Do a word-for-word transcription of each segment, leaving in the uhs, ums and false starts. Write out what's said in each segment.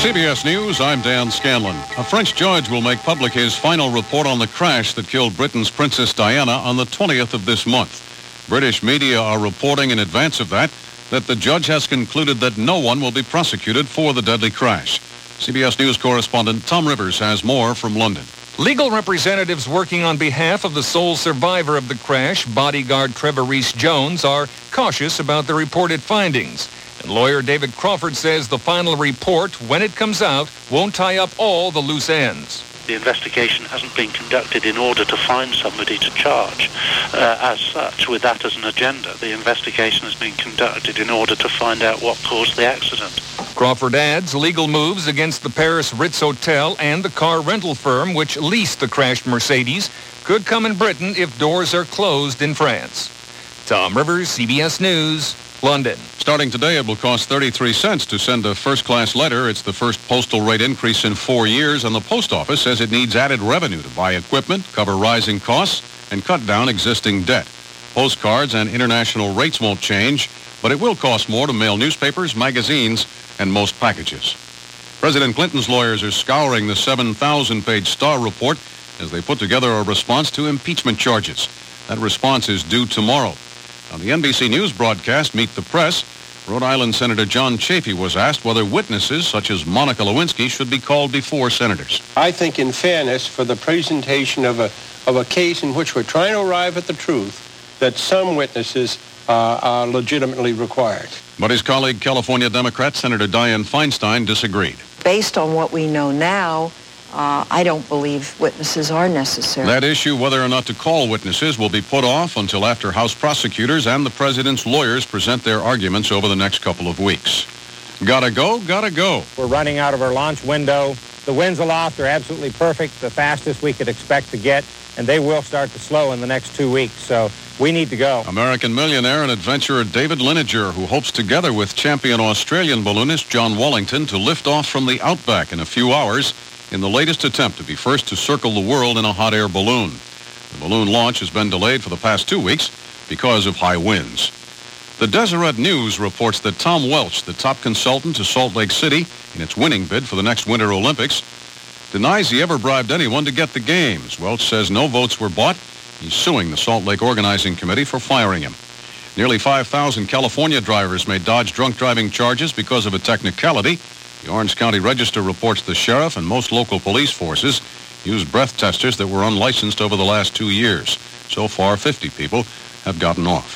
C B S News, I'm Dan Scanlon. A French judge will make public his final report on the crash that killed Britain's Princess Diana on the twentieth of this month. British media are reporting in advance of that that the judge has concluded that no one will be prosecuted for the deadly crash. C B S News correspondent Tom Rivers has more from London. Legal representatives working on behalf of the sole survivor of the crash, bodyguard Trevor Rees-Jones, are cautious about the reported findings. And lawyer David Crawford says the final report, when it comes out, won't tie up all the loose ends. The investigation hasn't been conducted in order to find somebody to charge. Uh, as such, with that as an agenda, the investigation has been conducted in order to find out what caused the accident. Crawford adds legal moves against the Paris Ritz Hotel and the car rental firm which leased the crashed Mercedes could come in Britain if doors are closed in France. Tom Rivers, C B S News, London. Starting today, it will cost thirty-three cents to send a first-class letter. It's the first postal rate increase in four years, and the post office says it needs added revenue to buy equipment, cover rising costs, and cut down existing debt. Postcards and international rates won't change, but it will cost more to mail newspapers, magazines, and most packages. President Clinton's lawyers are scouring the seven thousand page Starr report as they put together a response to impeachment charges. That response is due tomorrow. On the N B C News broadcast, Meet the Press, Rhode Island Senator John Chafee was asked whether witnesses such as Monica Lewinsky should be called before senators. I think in fairness for the presentation of a, of a case in which we're trying to arrive at the truth, that some witnesses uh, are legitimately required. But his colleague, California Democrat Senator Dianne Feinstein, disagreed. Based on what we know now, Uh, I don't believe witnesses are necessary. That issue, whether or not to call witnesses, will be put off until after House prosecutors and the president's lawyers present their arguments over the next couple of weeks. Gotta go, gotta go. We're running out of our launch window. The winds aloft are absolutely perfect, the fastest we could expect to get, and they will start to slow in the next two weeks, so we need to go. American millionaire and adventurer David Lineger, who hopes together with champion Australian balloonist John Wallington to lift off from the outback in a few hours in the latest attempt to be first to circle the world in a hot air balloon. The balloon launch has been delayed for the past two weeks because of high winds. The Deseret News reports that Tom Welch, the top consultant to Salt Lake City in its winning bid for the next Winter Olympics, denies he ever bribed anyone to get the games. Welch says no votes were bought. He's suing the Salt Lake Organizing Committee for firing him. Nearly five thousand California drivers may dodge drunk driving charges because of a technicality. The Orange County Register reports the sheriff and most local police forces used breath testers that were unlicensed over the last two years. So far, fifty people have gotten off.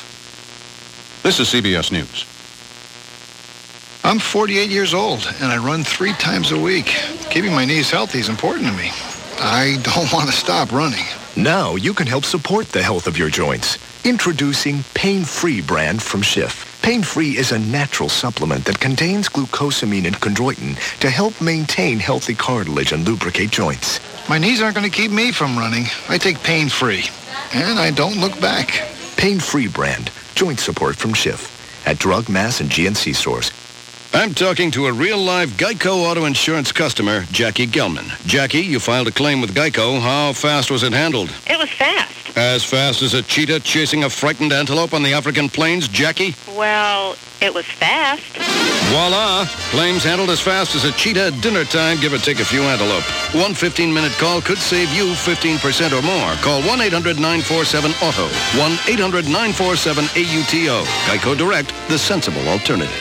This is C B S News. I'm forty-eight years old, and I run three times a week. Keeping my knees healthy is important to me. I don't want to stop running. Now you can help support the health of your joints. Introducing Pain-Free brand from Schiff. Pain-Free is a natural supplement that contains glucosamine and chondroitin to help maintain healthy cartilage and lubricate joints. My knees aren't going to keep me from running. I take Pain-Free, and I don't look back. Pain-Free brand. Joint support from Schiff. At Drug, Mass, and G N C stores. I'm talking to a real-live Geico Auto Insurance customer, Jackie Gelman. Jackie, you filed a claim with Geico. How fast was it handled? It was fast. As fast as a cheetah chasing a frightened antelope on the African plains, Jackie? Well, it was fast. Voila! Claims handled as fast as a cheetah at dinner time, give or take a few antelope. One fifteen-minute call could save you fifteen percent or more. Call one eight hundred nine four seven auto. one eight hundred nine four seven A U T O. Geico Direct, the sensible alternative.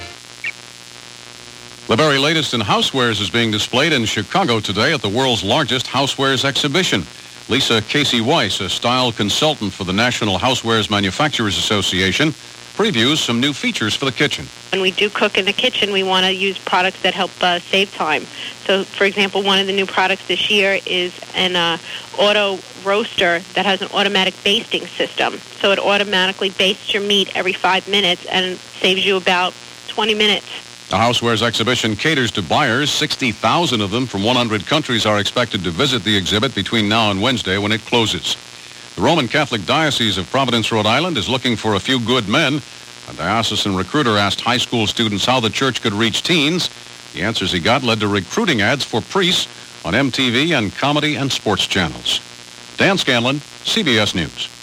The very latest in housewares is being displayed in Chicago today at the world's largest housewares exhibition. Lisa Casey Weiss, a style consultant for the National Housewares Manufacturers Association, previews some new features for the kitchen. When we do cook in the kitchen, we want to use products that help uh, save time. So, for example, one of the new products this year is an uh, auto roaster that has an automatic basting system. So it automatically bastes your meat every five minutes and saves you about twenty minutes. The Housewares exhibition caters to buyers. sixty thousand of them from one hundred countries are expected to visit the exhibit between now and Wednesday when it closes. The Roman Catholic Diocese of Providence, Rhode Island is looking for a few good men. A diocesan recruiter asked high school students how the church could reach teens. The answers he got led to recruiting ads for priests on M T V and comedy and sports channels. Dan Scanlon, C B S News.